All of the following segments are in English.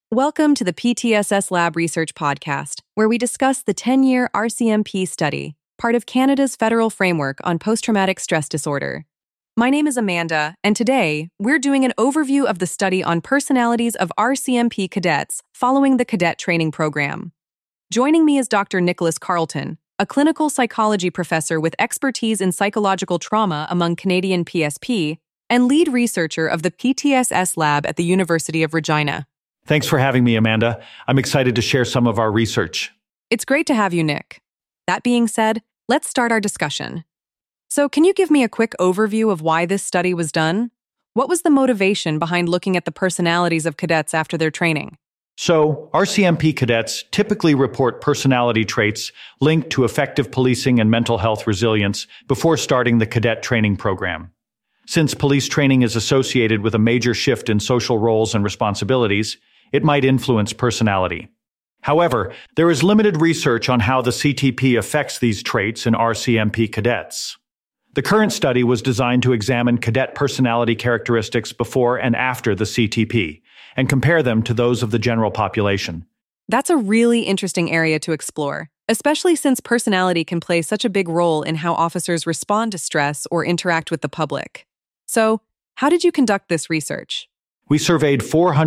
Welcome to the PTSS Lab Research Podcast, where we discuss the 10-year RCMP study, part of Canada's federal framework on post-traumatic stress disorder. My name is Amanda, and today we're doing an overview of the study on personalities of RCMP cadets following the cadet training program. Joining me is Dr. Nicholas Carleton, a clinical psychology professor with expertise in psychological trauma among Canadian PSP and lead researcher of the PTSS Lab at the University of Regina. Thanks for having me, Amanda. I'm excited to share some of our research. It's great to have you, Nick. That being said, let's start our discussion. So, can you give me a quick overview of why this study was done? What was the motivation behind looking at the personalities of cadets after their training? So, RCMP cadets typically report personality traits linked to effective policing and mental health resilience before starting the cadet training program. Since police training is associated with a major shift in social roles and responsibilities, it might influence personality. However, there is limited research on how the CTP affects these traits in RCMP cadets. The current study was designed to examine cadet personality characteristics before and after the CTP, and compare them to those of the general population. That's a really interesting area to explore, especially since personality can play such a big role in how officers respond to stress or interact with the public. So, how did you conduct this research? We surveyed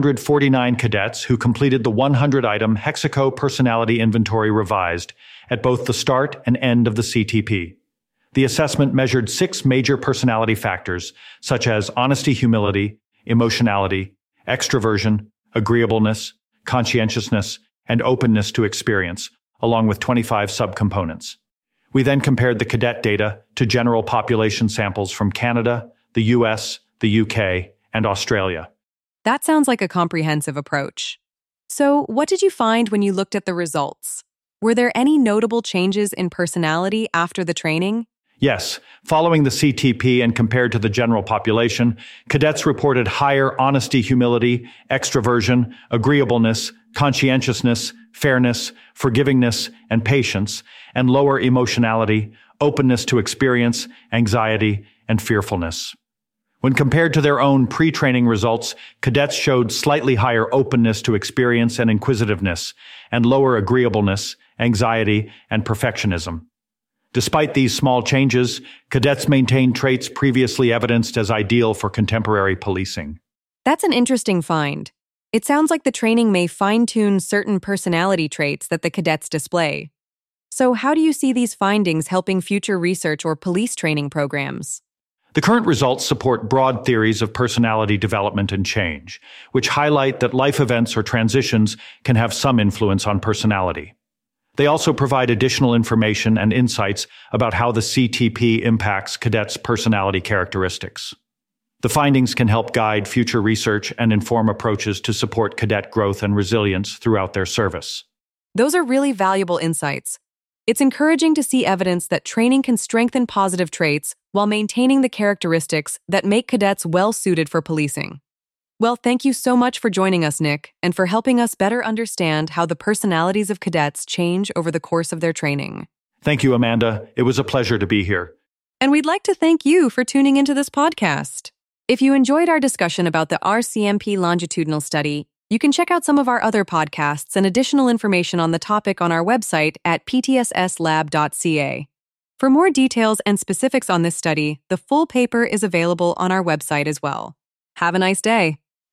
449 cadets who completed the 100-item Hexaco Personality Inventory Revised at both the start and end of the CTP. The assessment measured 6 major personality factors, such as honesty, humility, emotionality, extroversion, agreeableness, conscientiousness, and openness to experience, along with 25 subcomponents. We then compared the cadet data to general population samples from Canada, the US, the UK, and Australia. That sounds like a comprehensive approach. So, what did you find when you looked at the results? Were there any notable changes in personality after the training? Yes, following the CTP and compared to the general population, cadets reported higher honesty, humility, extroversion, agreeableness, conscientiousness, fairness, forgivingness, and patience, and lower emotionality, openness to experience, anxiety, and fearfulness. When compared to their own pre-training results, cadets showed slightly higher openness to experience and inquisitiveness, and lower agreeableness, anxiety, and perfectionism. Despite these small changes, cadets maintained traits previously evidenced as ideal for contemporary policing. That's an interesting find. It sounds like the training may fine-tune certain personality traits that the cadets display. So how do you see these findings helping future research or police training programs? The current results support broad theories of personality development and change, which highlight that life events or transitions can have some influence on personality. They also provide additional information and insights about how the CTP impacts cadets' personality characteristics. The findings can help guide future research and inform approaches to support cadet growth and resilience throughout their service. Those are really valuable insights. It's encouraging to see evidence that training can strengthen positive traits while maintaining the characteristics that make cadets well-suited for policing. Well, thank you so much for joining us, Nick, and for helping us better understand how the personalities of cadets change over the course of their training. Thank you, Amanda. It was a pleasure to be here. And we'd like to thank you for tuning into this podcast. If you enjoyed our discussion about the RCMP longitudinal study, you can check out some of our other podcasts and additional information on the topic on our website at ptsslab.ca. For more details and specifics on this study, the full paper is available on our website as well. Have a nice day.